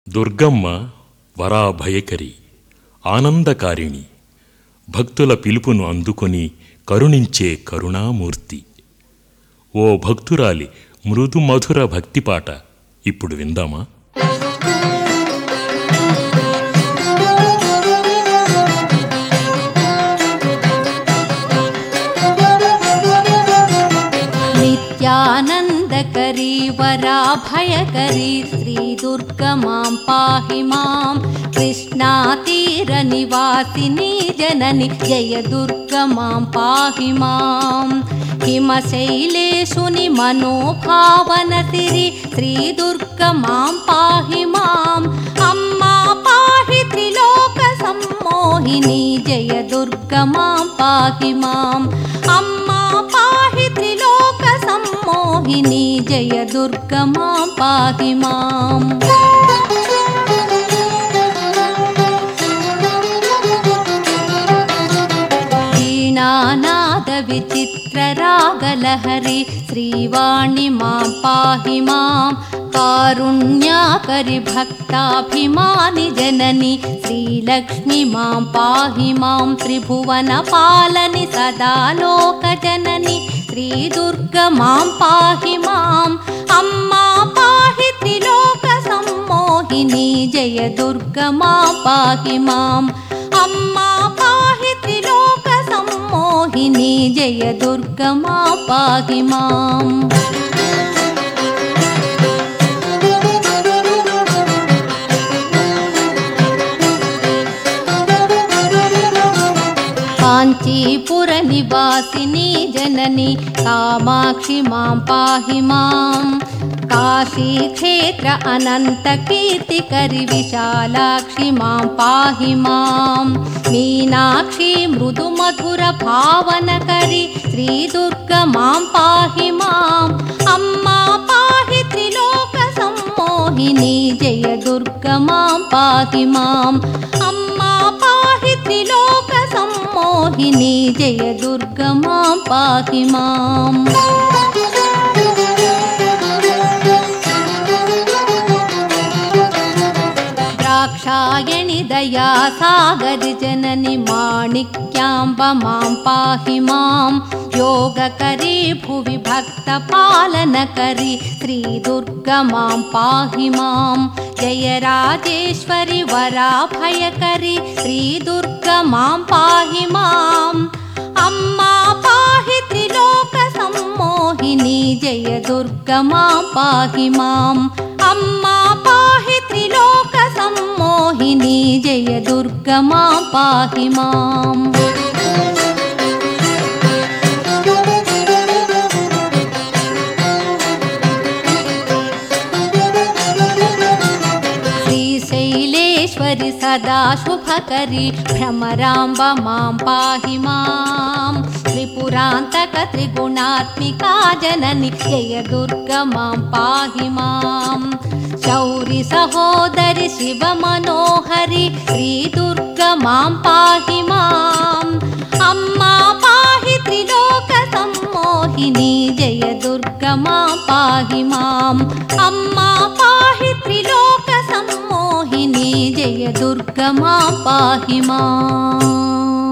దుర్గమ్మ వరాభయకరి, ఆనందకారిణి, భక్తుల పిలుపును అందుకొని కరుణించే కరుణామూర్తి. ఓ భక్తురాలి మృదు మధుర భక్తిపాట ఇప్పుడు విందామా? నిత్యానందకరీ వరాభయకరీ శ్రీ దుర్గమాం పాహి మాం. కృష్ణాతీర నివాసిని జనని జయ దుర్గమాం పాహి మాం. హిమశైలేశుని మనోభావన సిరి శ్రీ దుర్గమాం పాహి మాం. అమ్మా పాహి త్రిలోక సమ్మోహిని జయ దుర్గమాం పాహి మాం. అమ్మా పాహి త్రిలోక సమ్మోహిని జయ దుర్గమాం పాహి మాం. వీణానాద విచిత్ర రాగలహరి శ్రీవాణి మాం పాహి మాం. కారుణ్యాకరి భక్తాభిమాని జనని శ్రీలక్ష్మి మాం పాహి మాం. త్రిభువన పాలని సదాలోక జనని శ్రీ దుర్గమాం పాహి మాం. అమ్మా పాహి త్రిలోక సమ్మోహిని జయ దుర్గమాం పాహి మాం. అమ్మా పాహి త్రిలోక సమ్మోహిని జయ దుర్గమాం పాహి మాం. కాంచీపుర నివాసిని జనని కామాక్షి మాం పాహి మాం. కాశీక్షేత్ర అనంత కీర్తికరి విశాలాక్షి మాం పాహి మాం. మీనాక్షి మృదు మధుర భావనకరి శ్రీ దుర్గమాం పాహి మాం. అమ్మా పాహి త్రిలోక సమ్మోహిని జయ దుర్గమాం పాహి మాం. అమ్మా పాహి త్రిలోక సమ్మోహిని జయ దుర్గమాం పాహి మాం. ద్రాక్షాయణి దయా సాగరి జనని మాణిక్యాంబ మాం పాహి మాం. యోగకరీ భువి భక్త పాలనకరి శ్రీ దుర్గమాం పాహి మాం. జయ రాజేశ్వరి వరాభయకరి శ్రీ దుర్గమాం పాహి మాం. అమ్మా పాహి త్రిలోక సమ్మోహిని జయ దుర్గమాం పాహి మాం. అమ్మా పాహి త్రిలోక సమ్మోహిని జయ దుర్గమాం పాహి మాం. శ్రీశైలేశ్వరి సదా శుభకరి భ్రమరాంబ మాం పాహి మాం. త్రిపురాంతక త్రిగుణాత్మికా జనని జయ దుర్గమాం పాహి మాం. శౌరి సహోదరి శివ మనోహరి శ్రీ దుర్గమాం పాహి మాం. అమ్మా పాహి త్రిలోక సమ్మోహిని జయ దుర్గమాం పాహి మాం. అమ్మా పాహి త్రిలోక సమ్మోహిని జయ దుర్గమాం పాహి మాం.